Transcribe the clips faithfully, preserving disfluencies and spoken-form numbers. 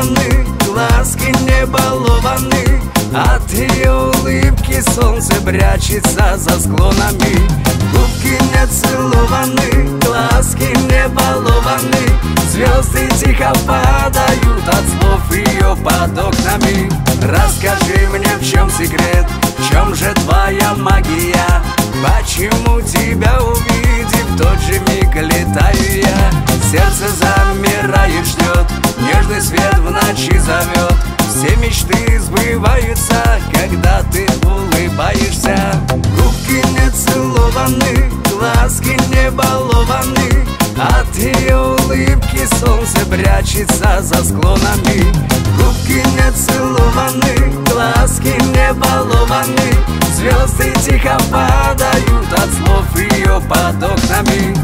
целованы, глазки не балованы. От ее улыбки солнце прячется за склонами. Губки не целованы, глазки не балованы. Звезды тихо падают от слов ее под окнами. Расскажи мне, в чем секрет, в чем же твоя магия? Почему тебя увидев, в тот же миг летаю я? Сердце замирает, ждет, нежный свет в ночи зовет. Все мечты сбываются, когда ты улыбаешься. Губки не целованы, глазки не балованы. От ее улыбки солнце прячется за склонами. Губки не целованы, глазки не балованы. Звезды тихо падают от слов ее под окнами.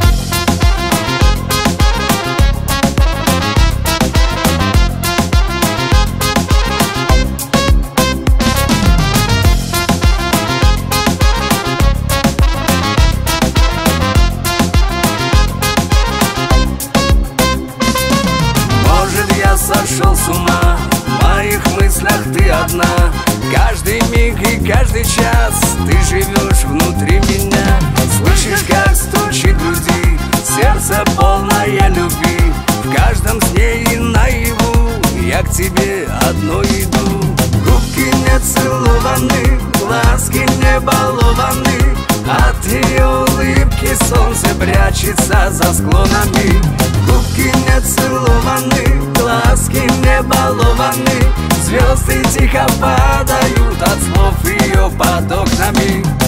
Сошел с ума, в моих мыслях ты одна. Каждый миг и каждый час ты живешь внутри меня. Слышишь, как стучит в груди сердце полное любви. В каждом сне и наяву я к тебе одной иду. Губки не целованы, глазки не балованы. От ее улыбки солнце прячется за склонами. Губки не целованы, глазки не балованы. Звезды тихо падают от слов ее под окнами.